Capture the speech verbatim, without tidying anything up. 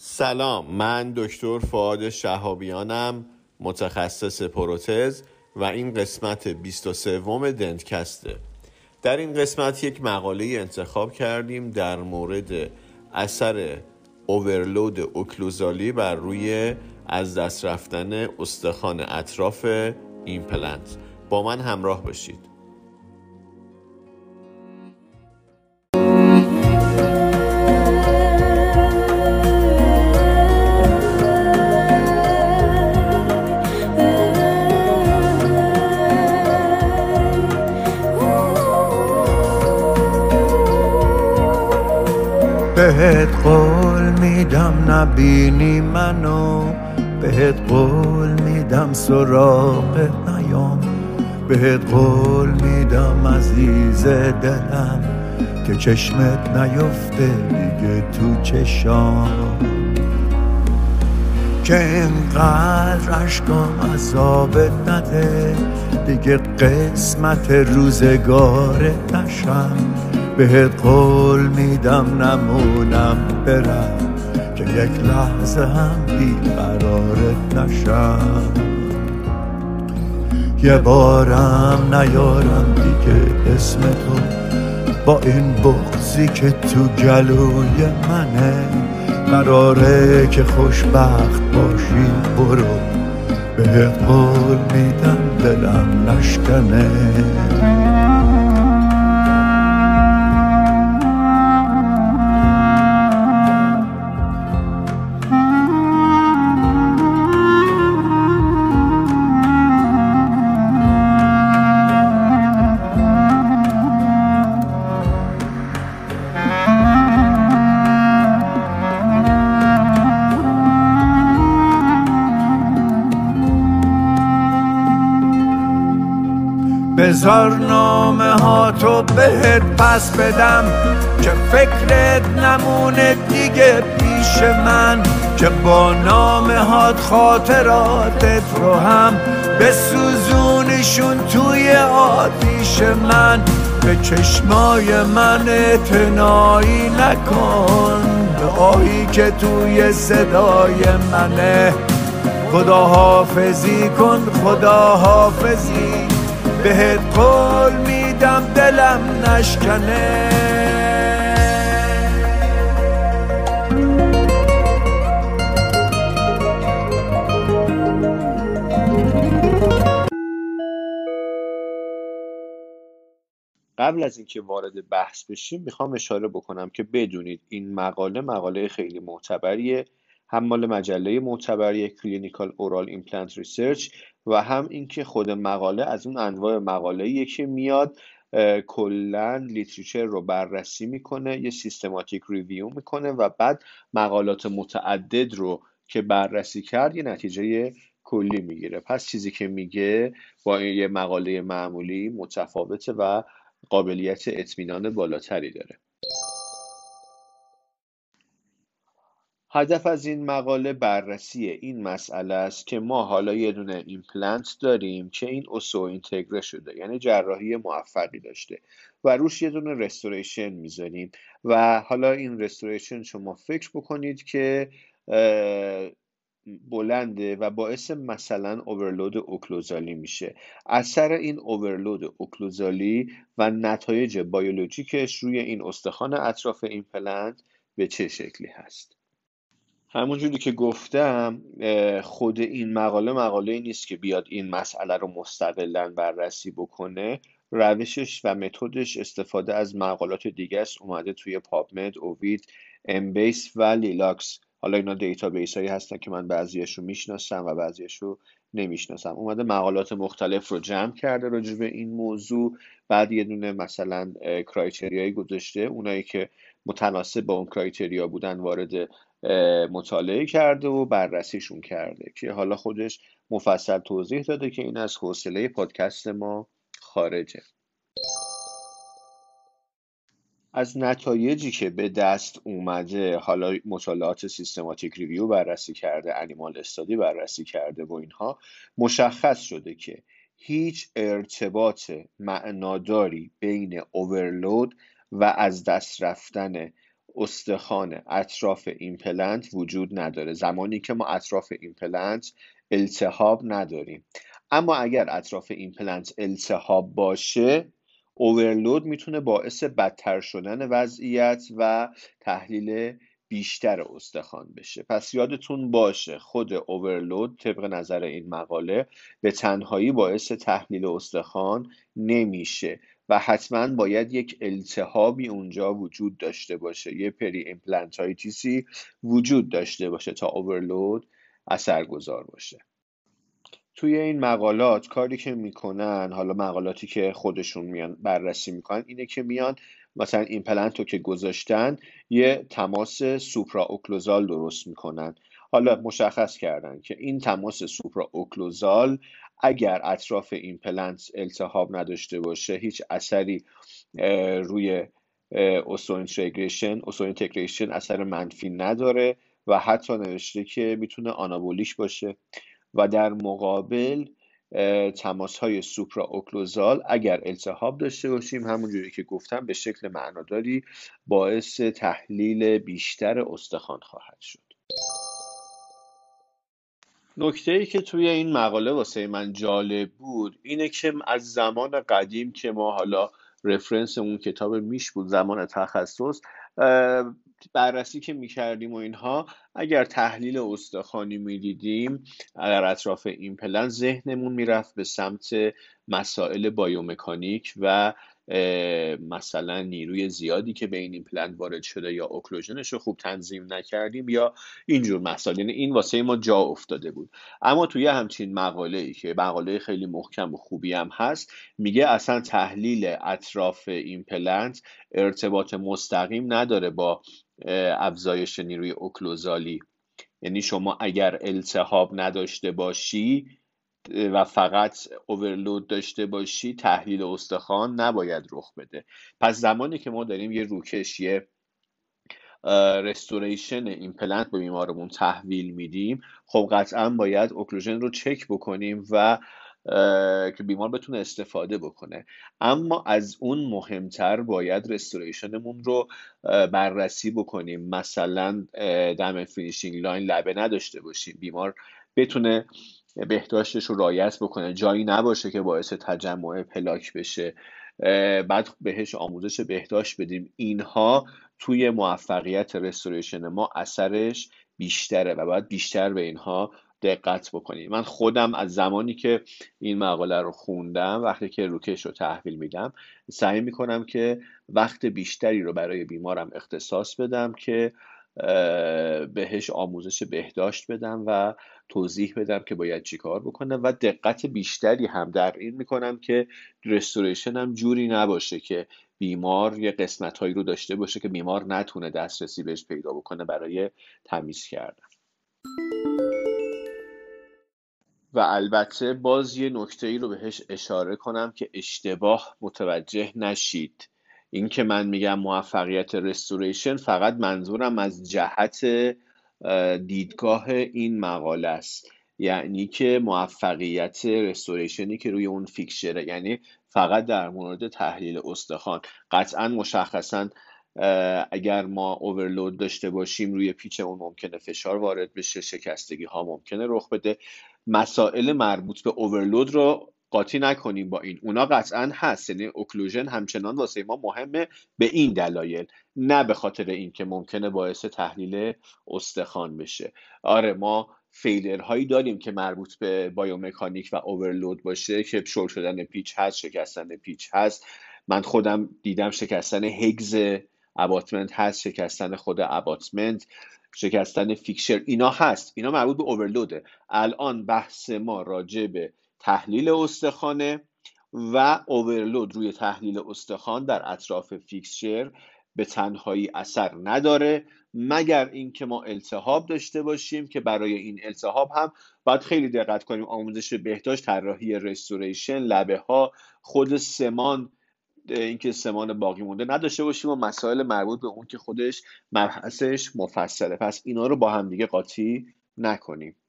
سلام، من دکتر فؤاد شهابیانم، متخصص پروتز و این قسمت بیست و سوم دنتکسته. در این قسمت یک مقاله انتخاب کردیم در مورد اثر اوورلود اوکلوزالی بر روی از دست رفتن استخوان اطراف ایمپلنت. با من همراه باشید. بهت قول میدم نبینی منو، بهت قول میدم سراغت نیام، بهت قول میدم عزیز دلم که چشمت نیفته دیگه تو چشام، که اینقدر عشقام عذابت نده دیگه قسمت روزگارت نشم. بهت قول میدم نمونم برم که یک لحظه هم بیقرارت نشم، یه بارم نیارم دیگه اسم تو با این بغضی که تو گلوی منه. قراره که خوشبخت باشی برو، بهت قول میدم دلم نشکنه. بذار نامه ها تو بهت پس بدم که فکرت نمونه دیگه پیش من، که با نامه هات خاطراتت رو هم بسوزونیشون توی آتیش من. به چشمای من اعتنایی نکن، به آهی که توی صدای منه. خدا حافظی کن، خدا حافظی، بهت قول میدم دلم نشکنه. قبل از اینکه وارد بحث بشیم میخوام اشاره بکنم که بدونید این مقاله مقاله خیلی معتبریه، هم مال مجله معتبری کلینیکال اورال ایمپلنت ریسرچ و هم اینکه خود مقاله از اون انواع مقاله‌ایه که میاد کلاً لیتریچر رو بررسی میکنه، یه سیستماتیک ریویو میکنه و بعد مقالات متعدد رو که بررسی کرد یه نتیجه کلی میگیره. پس چیزی که میگه با یه مقاله معمولی متفاوته و قابلیت اطمینان بالاتری داره. هدف از این مقاله بررسی این مسئله است که ما حالا یه دونه ایمپلنت داریم که این اوسو اینتگره شده، یعنی جراحی موفقی داشته و روش یه دونه رستوریشن میذاریم و حالا این رستوریشن شما فکر بکنید که بلنده و باعث مثلا اوورلود اوکلوزالی میشه. اثر این اوورلود اوکلوزالی و نتایج بیولوژیکش روی این استخوان اطراف ایمپلنت به چه شکلی هست؟ همونجوری که گفتم خود این مقاله مقاله نیست که بیاد این مسئله رو مستقلاً بررسی بکنه. روشش و متدش استفاده از مقالات دیگه است، اومده توی پابمد، اووید، امبیس و لیلاکس. حالا اینا دیتابیس هایی هستن که من بعضیش رو میشناسم و بعضیش رو نمیشناسم. اومده مقالات مختلف رو جمع کرده راجع به این موضوع، بعد یه دونه مثلا کرایتریایی گذاشته، اونایی که متناسب با اون کرایتریا بودن وارد مطالعه کرده و بررسیشون کرده که حالا خودش مفصل توضیح داده که این از حوصله پادکست ما خارجه. از نتایجی که به دست اومده، حالا مطالعات سیستماتیک ریویو بررسی کرده، انیمال استادی بررسی کرده و اینها، مشخص شده که هیچ ارتباط معناداری بین اوورلود و از دست رفتن استخوان اطراف ایمپلنت وجود نداره، زمانی که ما اطراف ایمپلنت التهاب نداریم. اما اگر اطراف ایمپلنت التهاب باشه، اوورلود میتونه باعث بدتر شدن وضعیت و تحلیل بیشتر استخوان بشه. پس یادتون باشه خود اوورلود طبق نظر این مقاله به تنهایی باعث تحلیل استخوان نمیشه و حتما باید یک التهابی اونجا وجود داشته باشه، یه پری ایمپلنتایتیسی وجود داشته باشه تا اوورلود اثرگذار باشه. توی این مقالات کاری که میکنن، حالا مقالاتی که خودشون میان بررسی میکنن، اینه که میان مثلا ایمپلنت رو که گذاشتن یه تماس سوپرا اوکلوزال درست میکنن. حالا مشخص کردن که این تماس سوپرا اوکلوزال اگر اطراف ایمپلنت التهاب نداشته باشه هیچ اثری روی اوستوینتگریشن اوستوینتگریشن اثر منفی نداره و حتی نوشته که میتونه آنابولیک باشه. و در مقابل تماس های سوپرا اوکلوزال اگر التهاب داشته باشیم همونجوری که گفتم به شکل معناداری باعث تحلیل بیشتر استخوان خواهد شد. نکته‌ای که توی این مقاله واسه من جالب بود اینه که از زمان قدیم که ما حالا رفرنس اون کتاب میش بود، زمان تخصص، بررسی که میکردیم و اینها، اگر تحلیل استخوانی میدیدیم در اطراف ایمپلنت ذهنمون میرفت به سمت مسائل بایومکانیک و مثلا نیروی زیادی که به این ایمپلنت وارد شده یا اوکلوژنش رو خوب تنظیم نکردیم یا اینجور مسائل. یعنی این واسه ما جا افتاده بود. اما توی همچین مقاله‌ای که مقاله خیلی محکم و خوبی هم هست، میگه اصلا تحلیل اطراف ایمپلنت ارتباط مستقیم نداره با افزایش نیروی اوکلوزالی. یعنی شما اگر التهاب نداشته باشی و فقط اوورلود داشته باشی تحلیل استخوان نباید رخ بده. پس زمانی که ما داریم یه روکش، یه رستوریشن ایمپلنت به بیمارمون تحویل میدیم، خب قطعا باید اوکلوژن رو چک بکنیم و که بیمار بتونه استفاده بکنه. اما از اون مهمتر باید رستوریشنمون رو بررسی بکنیم. مثلا دم فینیشینگ لاین لبه نداشته باشیم، بیمار بتونه بهداشتش رو رعایت بکنه، جایی نباشه که باعث تجمع پلاک بشه، بعد بهش آموزش بهداشت بدیم. اینها توی موفقیت رستوریشن ما اثرش بیشتره و باید بیشتر به اینها دقت بکنیم. من خودم از زمانی که این مقاله رو خوندم، وقتی که روکش رو تحویل میدم سعی میکنم که وقت بیشتری رو برای بیمارم اختصاص بدم که بهش آموزش بهداشت بدم و توضیح بدم که باید چی کار بکنه و دقت بیشتری هم در این میکنم که رستوریشن هم جوری نباشه که بیمار یه قسمت هایی رو داشته باشه که بیمار نتونه دسترسی بهش پیدا بکنه برای تمیز کردن. و البته باز یه نکته ای رو بهش اشاره کنم که اشتباه متوجه نشید. این که من میگم موفقیت رستوریشن فقط منظورم از جهت دیدگاه این مقاله است، یعنی که موفقیت رستوریشنی که روی اون فیکچره، یعنی فقط در مورد تحلیل استخوان. قطعا مشخصا اگر ما اوورلود داشته باشیم روی پیچ اون ممکنه فشار وارد بشه، شکستگی ها ممکنه رخ بده. مسائل مربوط به اوورلود رو قاطی نکنیم با این، اونا قطعا هست. یعنی اوکلوژن همچنان واسه ما مهمه به این دلایل، نه به خاطر این که ممکنه باعث تحلیل استخوان بشه. آره ما فیلر هایی داریم که مربوط به بایومکانیک و اوورلود باشه که شل شدن پیچ هست، شکستن پیچ هست. من خودم دیدم شکستن هگز اباتمنت هست، شکستن خود اباتمنت، شکستن فیکچر، اینا هست. اینا مربوط به اوورلوده. الان بحث ما راجع به تحلیل استخوانه و اوورلود روی تحلیل استخوان در اطراف فیکچر به تنهایی اثر نداره، مگر اینکه ما التهاب داشته باشیم که برای این التهاب هم باید خیلی دقت کنیم. آموزش بهداشت، طراحی رستوریشن، لبه ها، خود سمان، اینکه سمان باقی مونده نداشته باشیم و مسائل مربوط به اون که خودش مبحثش مفصله. پس اینا رو با هم دیگه قاطی نکنیم.